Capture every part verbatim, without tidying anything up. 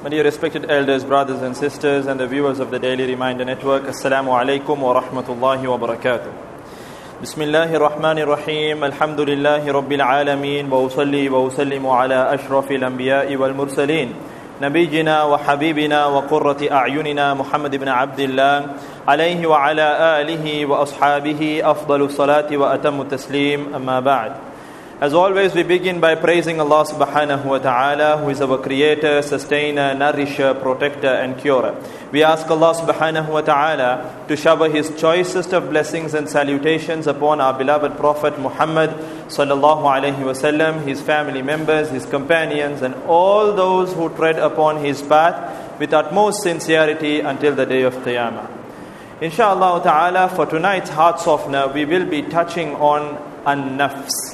My dear respected elders, brothers and sisters, and the viewers of the Daily Reminder Network, Assalamu alaikum wa rahmatullahi wa barakatuh. Bismillahir Rahmanir Rahim, Alhamdulillahi Rabbil Alameen, wa usalli wa usallimu ala ashrafil anbiya'i wal mursaleen, Nabiyina wa habibina wa qurrati a'yunina Muhammad ibn Abdullah, alayhi wa ala alihi wa ashabihi afdalu salati wa atammu taslim, amma ba'd. As always, we begin by praising Allah subhanahu wa ta'ala, who is our creator, sustainer, nourisher, protector and curer. We ask Allah subhanahu wa ta'ala to shower His choicest of blessings and salutations upon our beloved Prophet Muhammad sallallahu alayhi wa sallam, his family members, his companions and all those who tread upon his path with utmost sincerity until the day of Qiyamah. Inshallah ta'ala, for tonight's heart softener, we will be touching on an-nafs.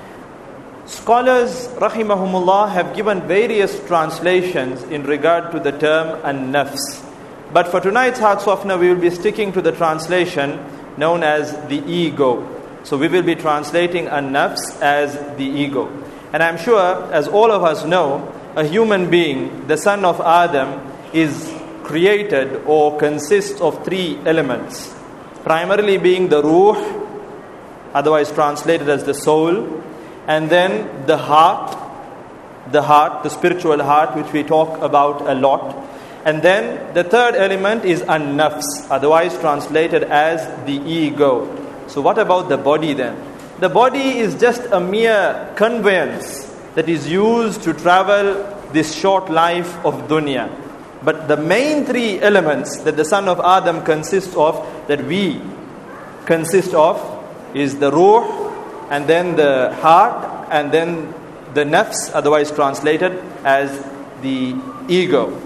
Scholars, rahimahumullah, have given various translations in regard to the term an-nafs. But for tonight's heart softener, we will be sticking to the translation known as the ego. So we will be translating an-nafs as the ego. And I'm sure, as all of us know, a human being, the son of Adam, is created or consists of three elements. Primarily being the ruh, otherwise translated as the soul, and then the heart, the heart, the spiritual heart, which we talk about a lot. And then the third element is an-nafs, otherwise translated as the ego. So what about the body then? The body is just a mere conveyance that is used to travel this short life of dunya. But the main three elements that the son of Adam consists of, that we consist of, is the ruh, and then the heart, and then the nafs, otherwise translated as the ego.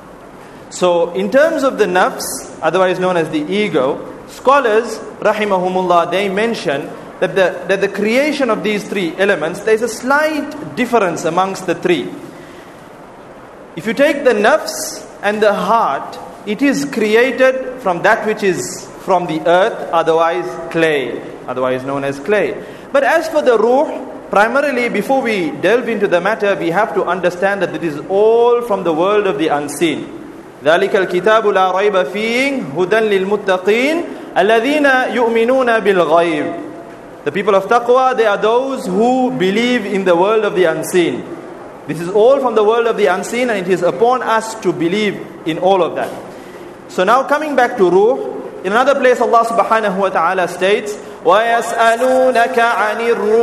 So in terms of the nafs, otherwise known as the ego, scholars, rahimahumullah, they mention that the, that the creation of these three elements, there is a slight difference amongst the three. If you take the nafs and the heart, it is created from that which is from the earth, otherwise clay, otherwise known as clay. But as for the ruh, primarily before we delve into the matter, we have to understand that it is all from the world of the unseen. ذَلِكَ الْكِتَابُ لَا رَيْبَ فِيهِ هُدًى لِلْمُتَّقِينَ الَّذِينَ يُؤْمِنُونَ بِالْغَيْبِ. The people of taqwa, they are those who believe in the world of the unseen. This is all from the world of the unseen, and it is upon us to believe in all of that. So now coming back to ruh, in another place Allah subhanahu wa ta'ala states, وَيَسْأَلُونَكَ عَنِ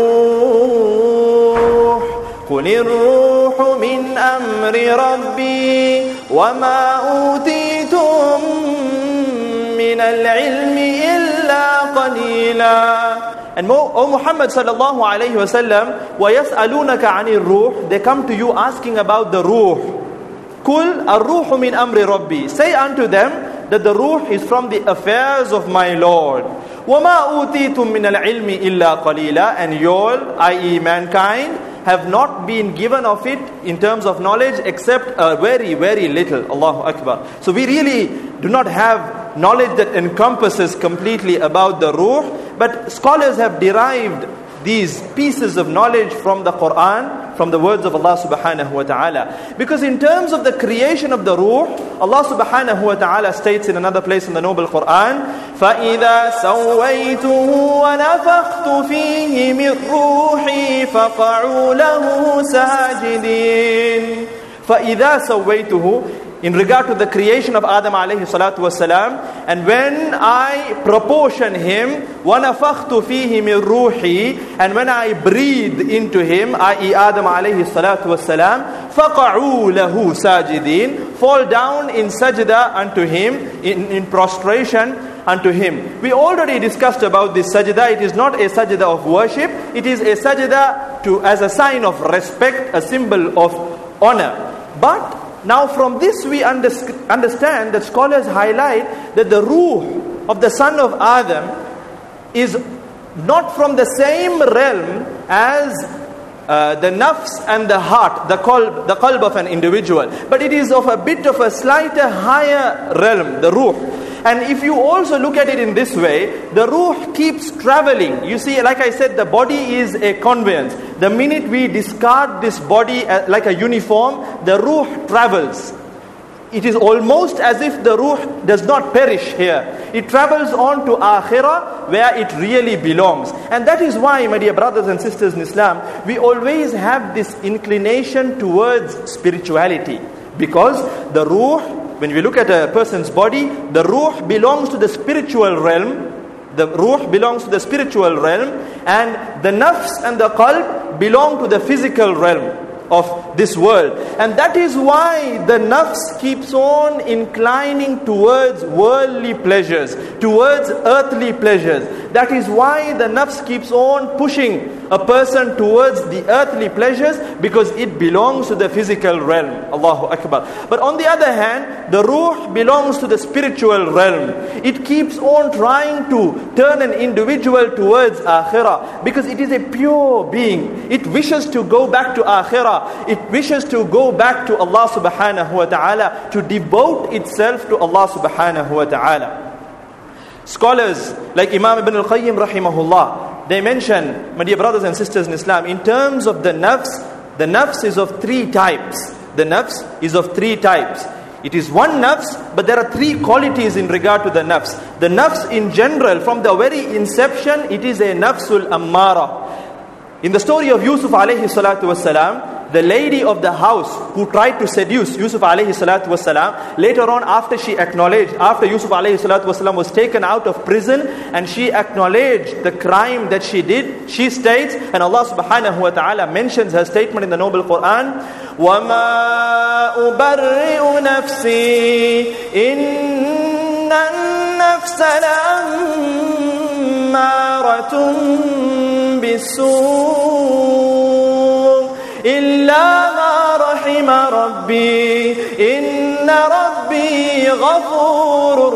الرُّوحِ قُلِ الرُّوحُ مِنْ أَمْرِ رَبِّي وَمَا أُوتِيتُم مِّنَ الْعِلْمِ إِلَّا قَلِيلًا. And O Muhammad sallallahu alayhi wa sallam, وَيَسْأَلُونَكَ عَنِ الرُّوحِ, they come to you asking about the ruh. قُلْ الرُّوحُ مِنْ أَمْرِ رَبِّي, say unto them that the ruh is from the affairs of my Lord. وَمَا أُوتِيتُم مِّنَ الْعِلْمِ إِلَّا قَلِيلًا. And you all, that is mankind, have not been given of it in terms of knowledge except a very, very little. Allahu Akbar. So we really do not have knowledge that encompasses completely about the ruh, but scholars have derived these pieces of knowledge from the Quran, from the words of Allah subhanahu wa ta'ala. Because in terms of the creation of the ruh, Allah subhanahu wa ta'ala states in another place in the noble Quran, فَإِذَا سَوَّيْتُهُ وَنَفَخْتُ فِيهِ مِنْ رُوحِي فَقَعُوا لَهُ سَاجِدِينَ. فَإِذَا سَوَّيْتُهُ, in regard to the creation of Adam alayhi salatu wasalam, and when I proportion him, وَنَفَخْتُ فِيهِ مِنْ رُوحِي, and when I breathe into him, that is Adam alayhi salatu wasalam, فَقَعُوا لَهُ سَاجِدِينَ, fall down in sajda unto him, in, in prostration unto him. We already discussed about this sajda. It is not a sajda of worship, it is a sajda to, as a sign of respect, a symbol of honor. But now from this we understand that scholars highlight that the ruh of the son of Adam is not from the same realm as uh, the nafs and the heart, the qalb, the qalb of an individual. But it is of a bit of a slighter higher realm, the ruh. And if you also look at it in this way, the ruh keeps traveling. You see, like I said, the body is a conveyance. The minute we discard this body like a uniform, the ruh travels. it is almost as if the ruh does not perish here. It travels on to akhirah where it really belongs. And that is why, my dear brothers and sisters in Islam, we always have this inclination towards spirituality. Because the ruh, when we look at a person's body, the ruh belongs to the spiritual realm. The ruh belongs to the spiritual realm, and the nafs and the qalb belong to the physical realm of this world. And that is why the nafs keeps on inclining towards worldly pleasures, towards earthly pleasures. That is why the nafs keeps on pushing a person towards the earthly pleasures, because it belongs to the physical realm. Allahu Akbar. But on the other hand, the ruh belongs to the spiritual realm. It keeps on trying to turn an individual towards akhirah, because it is a pure being. It wishes to go back to akhirah. It wishes to go back to Allah subhanahu wa ta'ala, to devote itself to Allah subhanahu wa ta'ala. Scholars like Imam Ibn al-Qayyim rahimahullah, they mention, my dear brothers and sisters in Islam, in terms of the nafs, the nafs is of three types. The nafs is of three types. It is one nafs, but there are three qualities in regard to the nafs. The nafs in general, from the very inception, it is a nafsul ammara. In the story of Yusuf alayhi salatu wasalam, the lady of the house who tried to seduce Yusuf alayhi salatu wasalam, later on after she acknowledged, after Yusuf alayhi salatu wasalam was taken out of prison and she acknowledged the crime that she did, she states, and Allah subhanahu wa ta'ala mentions her statement in the noble Quran, وَمَا أُبَرِّئُ نَفْسِي إِنَّ النَّفْسَ لَأَمَّارَةٌ بِالسُّوءِ إِلَّا مَا رَحِمَ رَبِّي إِنَّ رَبِّي غَفُورٌ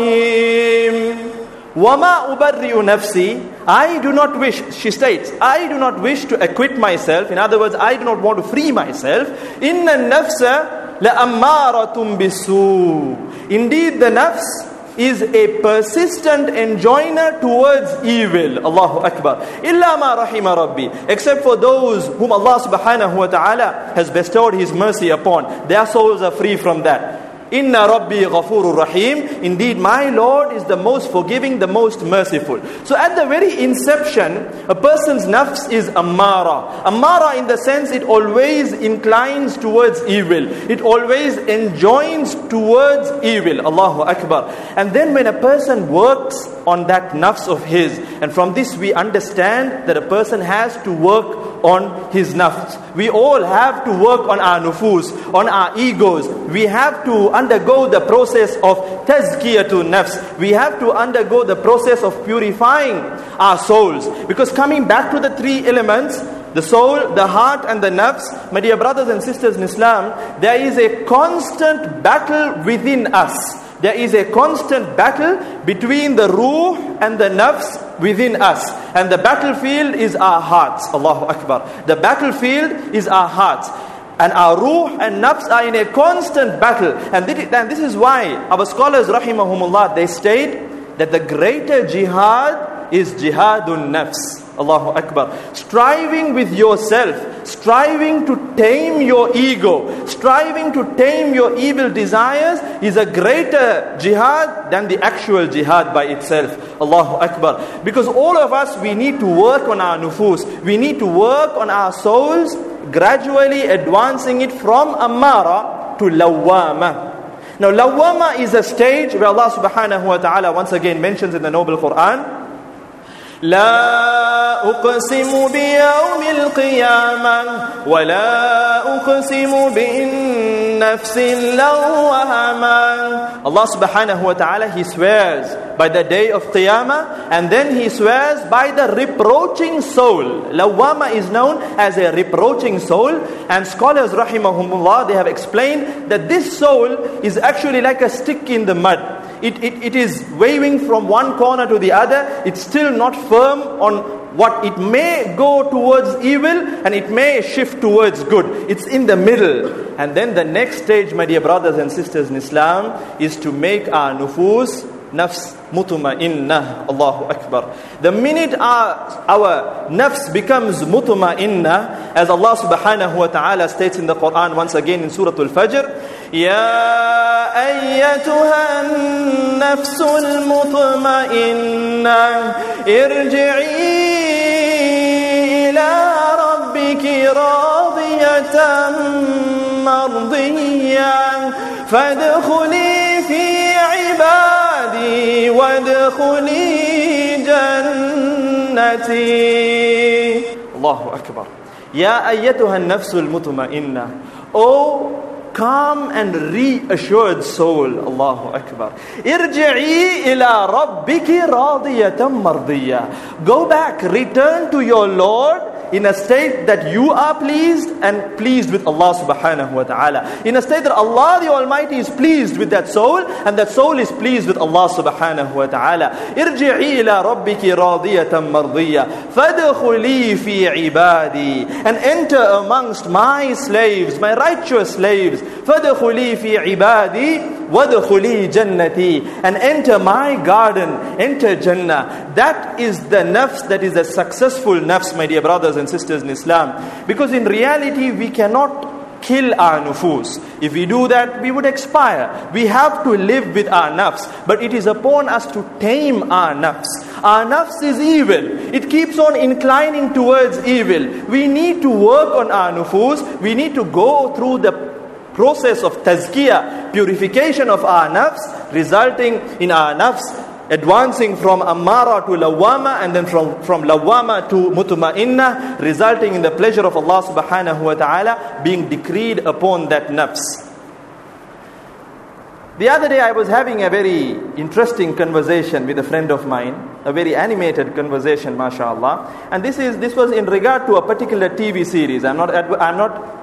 رَحِيمٌ. وَمَا أُبَرِّئُ نَفْسِي, I do not wish, she states, I do not wish to acquit myself. In other words, I do not want to free myself. إِنَّ النَّفْسَ لَأَمَّارَةٌ بِالسُّوءِ. Indeed, the nafs is a persistent enjoiner towards evil. Allahu Akbar. Illa ma rahima Rabbi. Except for those whom Allah subhanahu wa ta'ala has bestowed His mercy upon. Their souls are free from that. Inna Rabbi Ghafurur Rahim. Indeed, my Lord is the most forgiving, the most merciful. So at the very inception, a person's nafs is ammara. Ammara in the sense it always inclines towards evil. It always enjoins towards evil. Allahu Akbar. And then when a person works on that nafs of his, and from this we understand that a person has to work on his nafs. We all have to work on our nufus, on our egos. We have to undergo the process of tazkiyatun nafs. We have to undergo the process of purifying our souls. Because coming back to the three elements, the soul, the heart and the nafs, my dear brothers and sisters in Islam, there is a constant battle within us. There is a constant battle between the ruh and the nafs within us. And the battlefield is our hearts. Allahu Akbar. The battlefield is our hearts. And our ruh and nafs are in a constant battle. And this is why our scholars, rahimahumullah, they state that the greater jihad is jihadun nafs. Allahu Akbar. Striving with yourself, striving to tame your ego, striving to tame your evil desires is a greater jihad than the actual jihad by itself. Allahu Akbar. Because all of us, we need to work on our nufus. We need to work on our souls, gradually advancing it from ammara to lawwama. Now lawwama is a stage where Allah subhanahu wa ta'ala once again mentions in the noble Quran, لا أقسم بيوم القيامة ولا أقسم بالنفس اللوامة. Allah subhanahu wa ta'ala, He swears by the day of Qiyamah, and then He swears by the reproaching soul. Lawama is known as a reproaching soul, and scholars rahimahumullah, they have explained that this soul is actually like a stick in the mud. It, it, it is waving from one corner to the other. It's still not firm on what it may go towards evil and it may shift towards good. It's in the middle. And then the next stage, my dear brothers and sisters in Islam, is to make our nufus nafs mutma'inna. Allahu Akbar. The minute our, our nafs becomes mutma'inna, as Allah subhanahu wa ta'ala states in the Quran once again in Surah Al-Fajr, Ya أيتها النفس المطمئنة ارجعي إلى ربك راضية مرضية فادخلي في عبادي وادخلي جنتي. الله أكبر. يا أيتها النفس المطمئنة. Oh, calm and reassured soul. Allahu Akbar. Irji'i ila rabbiki radiyatan mardiya. Go back, return to your Lord in a state that you are pleased and pleased with Allah subhanahu wa ta'ala. In a state that Allah the Almighty is pleased with that soul and that soul is pleased with Allah subhanahu wa ta'ala. Irji'i ila rabbiki radiyatan mardiya. Fadkhuli fi ibadi. And enter amongst my slaves, my righteous slaves. Fadkhuli fi ibadi. Wadkhuli jannati. And enter my garden, enter Jannah. That is the nafs, that is the successful nafs, my dear brothers and sisters in Islam. Because in reality, we cannot kill our nufus. If we do that, we would expire. We have to live with our nafs. But it is upon us to tame our nafs. Our nafs is evil. It keeps on inclining towards evil. We need to work on our nufus. We need to go through the process of tazkiyah, purification of our nafs, resulting in our nafs advancing from ammara to lawama, and then from, from lawama to mutma'inna, resulting in the pleasure of Allah subhanahu wa ta'ala being decreed upon that nafs. The other day I was having a very interesting conversation with a friend of mine, a very animated conversation, mashallah. And this is this was in regard to a particular T V series. I'm not I'm not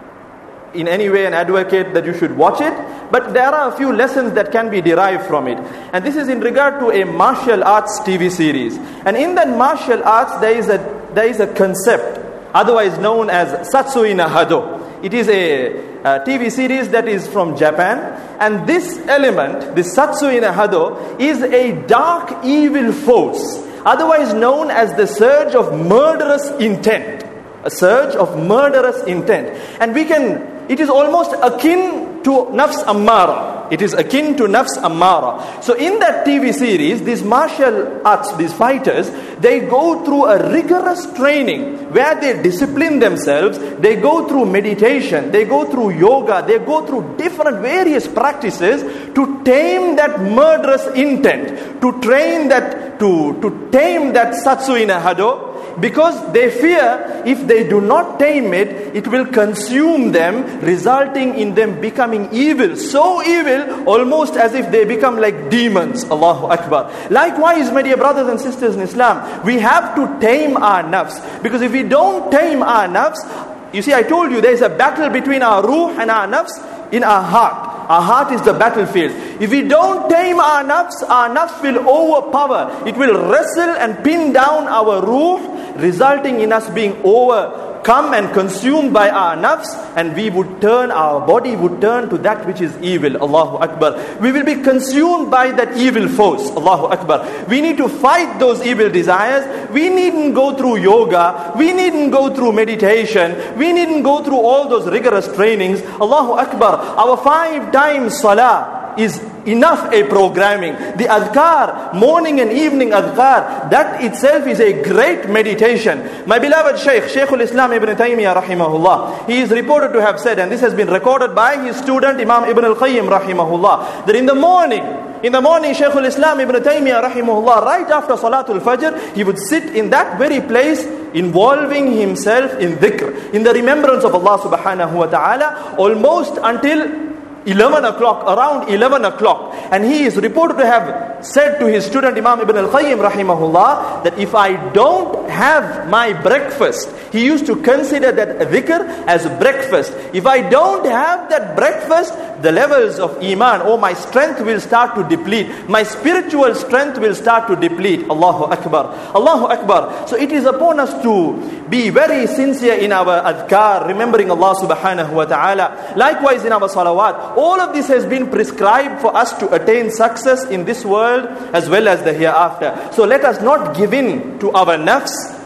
in any way an advocate that you should watch it, but there are a few lessons that can be derived from it. And this is in regard to a martial arts T V series. And in that martial arts, there is a there is a concept, otherwise known as Satsui no Hado. It is a, a T V series that is from Japan, and this element, this Satsui no Hado, is a dark evil force, otherwise known as the surge of murderous intent. A surge of murderous intent. And we can, it is almost akin to nafs ammara. It is akin to nafs ammara. So in that T V series, these martial arts, these fighters, they go through a rigorous training where they discipline themselves, they go through meditation, they go through yoga, they go through different various practices to tame that murderous intent, to train that, to, to tame that Satsui no Hado. Because they fear if they do not tame it, it will consume them, resulting in them becoming evil. So evil, almost as if they become like demons. Allahu Akbar. Likewise, my dear brothers and sisters in Islam, we have to tame our nafs. Because if we don't tame our nafs, you see, I told you there is a battle between our ruh and our nafs in our heart. Our heart is the battlefield. If we don't tame our nafs, our nafs will overpower. It will wrestle and pin down our ruh, resulting in us being overcome and consumed by our nafs, and we would turn, our body would turn to that which is evil. Allahu Akbar. We will be consumed by that evil force. Allahu Akbar. We need to fight those evil desires. We needn't go through yoga. We needn't go through meditation. We needn't go through all those rigorous trainings. Allahu Akbar. Our five times salah is enough a programming. The adhkar, morning and evening adhkar, that itself is a great meditation. My beloved Shaykh, Shaykhul Islam Ibn Taymiyyah rahimahullah, he is reported to have said, and this has been recorded by his student Imam Ibn al-Qayyim rahimahullah, that in the morning, in the morning Shaykhul Islam Ibn Taymiyyah rahimahullah, right after Salatul Fajr, he would sit in that very place, involving himself in dhikr, in the remembrance of Allah subhanahu wa ta'ala, almost until eleven o'clock, around eleven o'clock. And he is reported to have said to his student Imam Ibn al-Qayyim rahimahullah, that if I don't have my breakfast, he used to consider that dhikr as breakfast. If I don't have that breakfast, the levels of iman, or my strength will start to deplete. My spiritual strength will start to deplete. Allahu Akbar. Allahu Akbar. So it is upon us to be very sincere in our adhkar, remembering Allah subhanahu wa ta'ala. Likewise in our salawat. All of this has been prescribed for us to attain success in this world as well as the hereafter. So let us not give in to our nafs.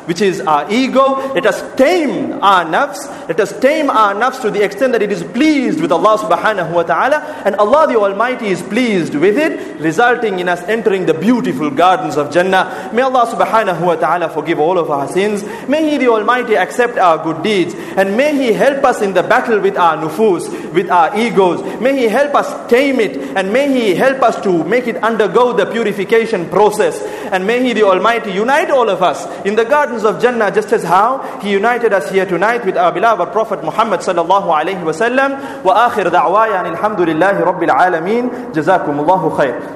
which is our ego. Let us tame our nafs. Let us tame our nafs to the extent that it is pleased with Allah subhanahu wa ta'ala. And Allah the Almighty is pleased with it, resulting in us entering the beautiful gardens of Jannah. May Allah subhanahu wa ta'ala forgive all of our sins. May He the Almighty accept our good deeds. And may He help us in the battle with our nufus, with our egos. May He help us tame it. And may He help us to make it undergo the purification process. And may He the Almighty unite all of us in the gardens of Jannah, just as how He united us here tonight with our beloved Prophet Muhammad sallallahu alayhi wa sallam. Wa akhir da'waya alhamdulillahi rabbil alameen. Jazakumullahu khair.